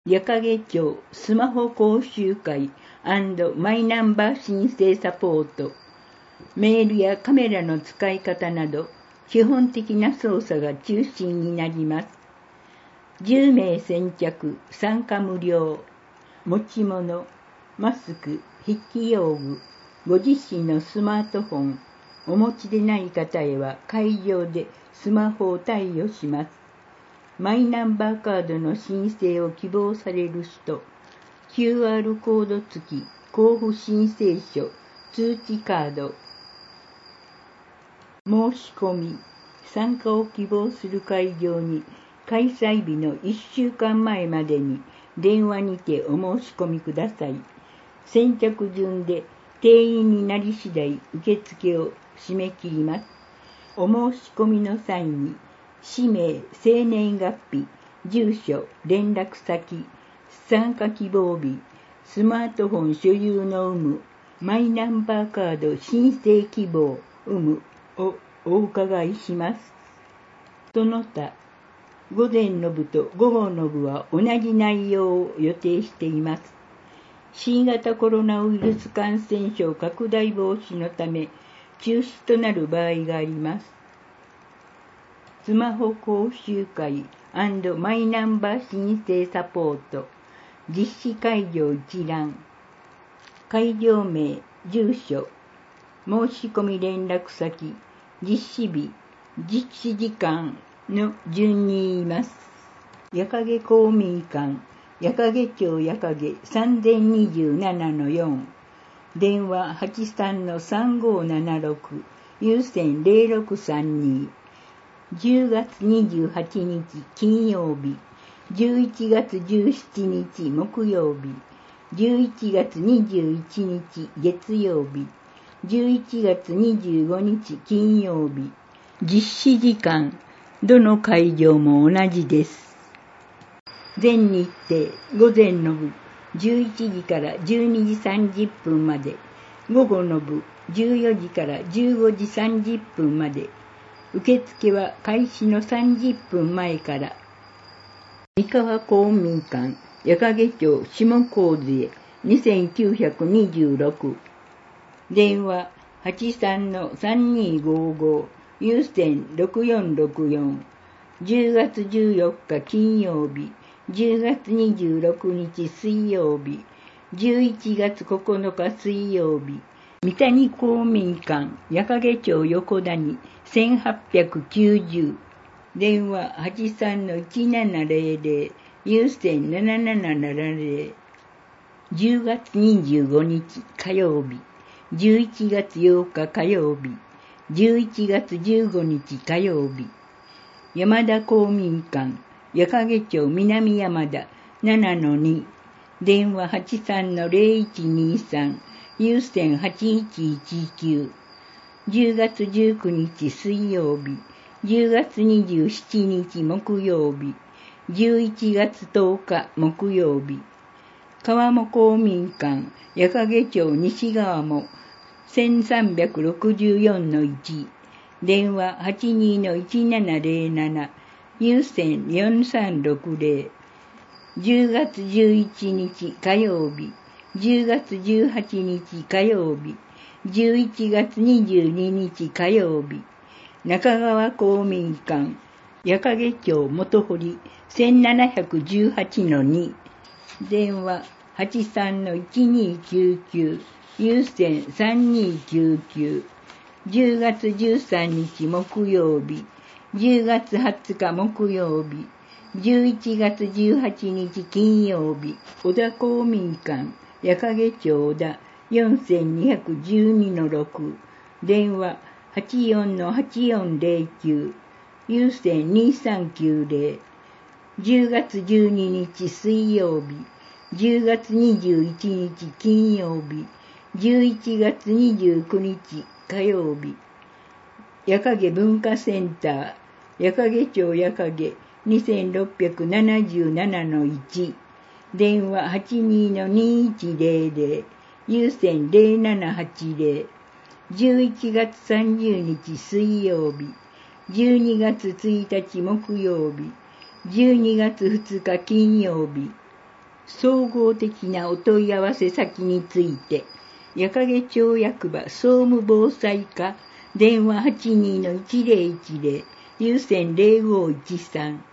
矢掛町スマホ講習会&マイナンバー申請サポート、メールやカメラの使い方など、基本的な操作が中心になります。10名先着、参加無料。持ち物、マスク、筆記用具、ご自身のスマートフォン、お持ちでない方へは会場でスマホを貸与します。マイナンバーカードの申請を希望される人、QR コード付き交付申請書、通知カード。申し込み、参加を希望する会場に開催日の1週間前までに電話にてお申し込みください。先着順で定員になり次第受付を締め切ります。お申し込みの際に、氏名、生年月日、住所、連絡先、参加希望日、スマートフォン所有の有無、マイナンバーカード申請希望、有無をお伺いします。その他、午前の部と午後の部は同じ内容を予定しています。新型コロナウイルス感染症拡大防止のため、中止となる場合があります。スマホ講習会&マイナンバー申請サポート、実施会場一覧、会場名、住所、申し込み連絡先、実施日、実施時間の順に言います。矢掛公民館、矢掛町矢掛3027-4、電話83-3576、有線0632、10月28日金曜日、11月17日木曜日、11月21日月曜日、11月25日金曜日。実施時間、どの会場も同じです。全日程、午前の部、11時から12時30分まで、午後の部、14時から15時30分まで、受付は開始の30分前から。三河公民館、矢掛町下高津へ2926、電話83-3255、有線6464、10月14日金曜日、10月26日水曜日、11月9日水曜日、三谷公民館、矢掛町横谷1890、電話83-1700、有線7770、10月25日火曜日、11月8日火曜日、11月15日火曜日、山田公民館、矢掛町南山田7-2、電話83-0123、有線8119、10月19日水曜日、10月27日木曜日、11月10日木曜日、川面公民館、矢掛町西側も1364-1、電話82-1707、有線4360、10月11日火曜日、10月18日火曜日、11月22日火曜日、中川公民館、矢掛町元堀1718-2、電話83-1299、有線3299、10月13日木曜日、10月20日木曜日、11月18日金曜日、小田公民館、矢掛町小田4212-6、電話84-8409、有線2390、10月12日水曜日、10月21日金曜日、11月29日火曜日、矢掛文化センター、矢掛町矢掛2677-1、電話82-2100、有線0780、11月30日水曜日、12月1日木曜日、12月2日金曜日、 総合的なお問い合わせ先について、矢掛町役場総務防災課電話 82-1010 有線0513